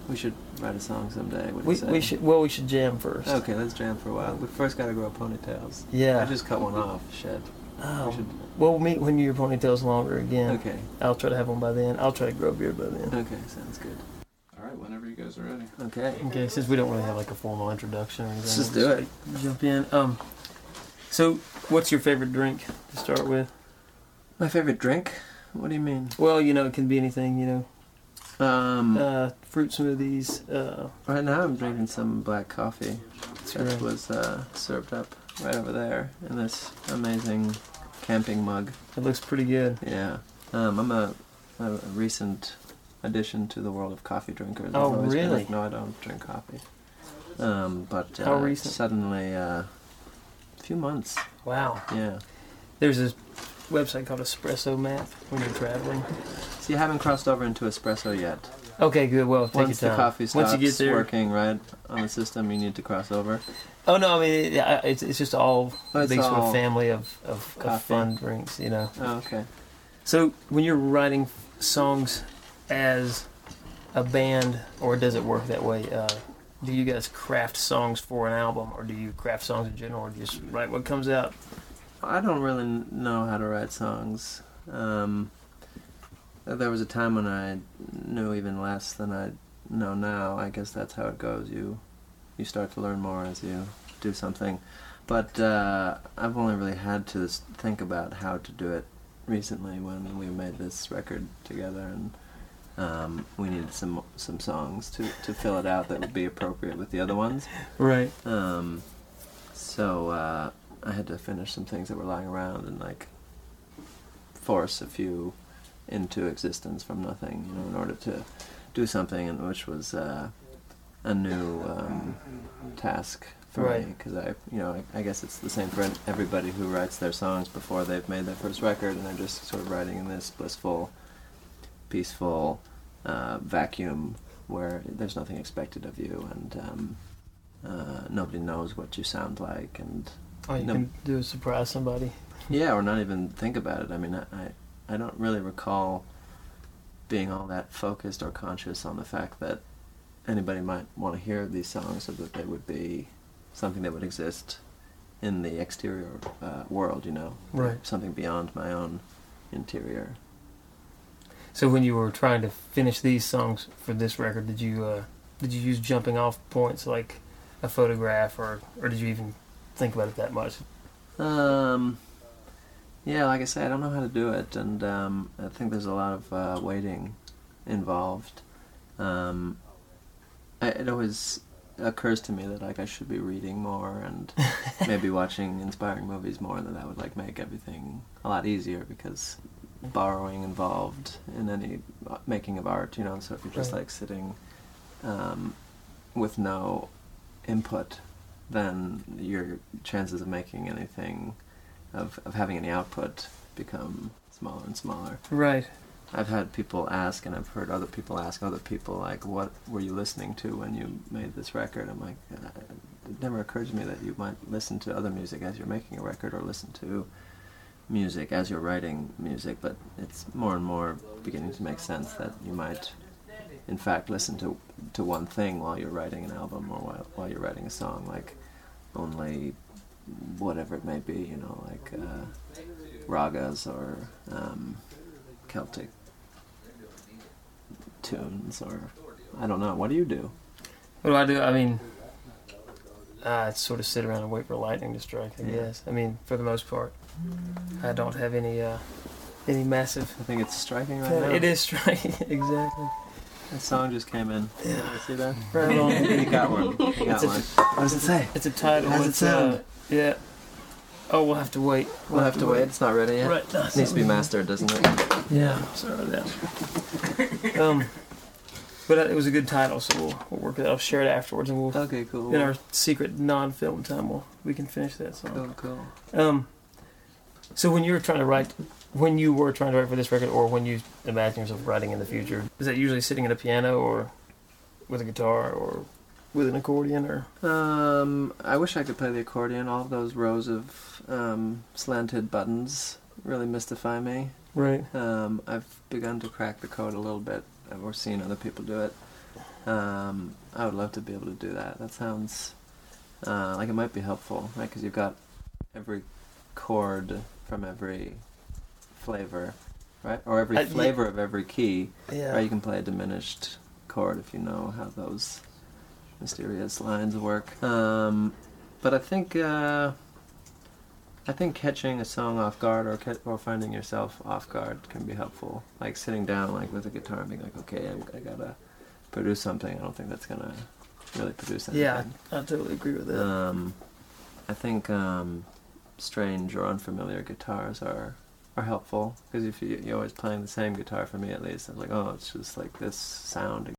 We should write a song someday. What do We you say? we should we should jam first. Okay, let's jam for a while. We first got to grow ponytails. Yeah. I just cut one off. Shit. Oh. We should. We'll meet when your ponytail's longer again. Okay. I'll try to have one by then. I'll try to grow a beard by then. Okay, sounds good. All right, whenever you guys are ready. Okay. Okay, since we don't really have like a formal introduction or anything. Let's just we'll do it. Jump in. So what's your favorite drink to start with? My favorite drink? What do you mean? Well, it can be anything, fruit smoothies. Right now I'm drinking some black coffee that right. was served up right over there in this amazing camping mug. It looks pretty good. Yeah. I'm a recent addition to the world of coffee drinkers. Oh, I've always been really? like, no, I don't drink coffee. But How recent? Suddenly, a few months. Wow. Yeah. There's this website called Espresso Map when you're traveling. So you haven't crossed over into espresso yet. Okay, good. Well, take Once your the time. coffee stops Once you get there, working right on the system, you need to cross over. Oh no, I mean it's just all Oh, it's big sort all of family of coffee. fun drinks, Oh, okay. So when you're writing songs as a band, or does it work that way? Do you guys craft songs for an album, or do you craft songs in general, or do you just write what comes out? I don't really know how to write songs. There was a time when I knew even less than I know now. I guess that's how it goes. You start to learn more as you do something. But I've only really had to think about how to do it recently when we made this record together, and we needed some songs to fill it out that would be appropriate with the other ones. Right. So I had to finish some things that were lying around and force a few into existence from nothing, in order to do something, and which was a new task for Right. me, because I guess it's the same for everybody who writes their songs before they've made their first record, and they're just sort of writing in this blissful, peaceful vacuum where there's nothing expected of you, and nobody knows what you sound like, and Oh, you can do a surprise somebody. yeah, or not even think about it. I mean, I don't really recall being all that focused or conscious on the fact that anybody might want to hear these songs, so that they would be something that would exist in the exterior world, Right. Something beyond my own interior. So when you were trying to finish these songs for this record, did you use jumping off points like a photograph, or did you even think about it that much? Yeah, like I say, I don't know how to do it, and I think there's a lot of waiting involved. It always occurs to me that I should be reading more and maybe watching inspiring movies more, and that would make everything a lot easier, because borrowing involved in any making of art, so if you're just Right. sitting with no input, then your chances of making anything, of having any output, become smaller and smaller. Right. I've had people ask, and I've heard other people ask other people, what were you listening to when you made this record? I'm like, it never occurred to me that you might listen to other music as you're making a record, or listen to music as you're writing music, but it's more and more beginning to make sense that you might, in fact, listen to one thing while you're writing an album, or while you're writing a song, only whatever it may be, ragas or Celtic tunes, or I don't know. What do you do? What do I do? I mean, I sort of sit around and wait for lightning to strike, I Yeah. guess. I mean, for the most part, I don't have any massive. I think it's striking right now. It is striking, exactly. That song just came in. Yeah. You see that? Right on. You got one. You got one. What does it say? It's a title. How's it It's, sound? yeah. Oh, we'll have to wait. We'll have to wait. It's not ready yet. Right. It needs to be mastered, doesn't it? Yeah. Sorry about that. But it was a good title, so we'll work it out. I'll share it afterwards, and we'll Okay, cool. in our secret non-film time we can finish that song. Cool. So when you were trying to write for this record, or when you imagine yourself writing in the future, is that usually sitting at a piano, or with a guitar, or with an accordion, or? I wish I could play the accordion. All of those rows of slanted buttons really mystify me. Right. I've begun to crack the code a little bit. I've seen other people do it. I would love to be able to do that. That sounds like it might be helpful, right? Because you've got every chord from every flavor, right? Or every flavor of every key. Yeah. Right? You can play a diminished chord if you know how those mysterious lines work. But I think catching a song off guard or finding yourself off guard can be helpful. Like sitting down like with a guitar and being like, okay, I gotta produce something. I don't think that's gonna really produce anything. Yeah, I totally agree with that. I think strange or unfamiliar guitars are helpful because if you're always playing the same guitar, for me at least, I was like, oh, it's just like this sound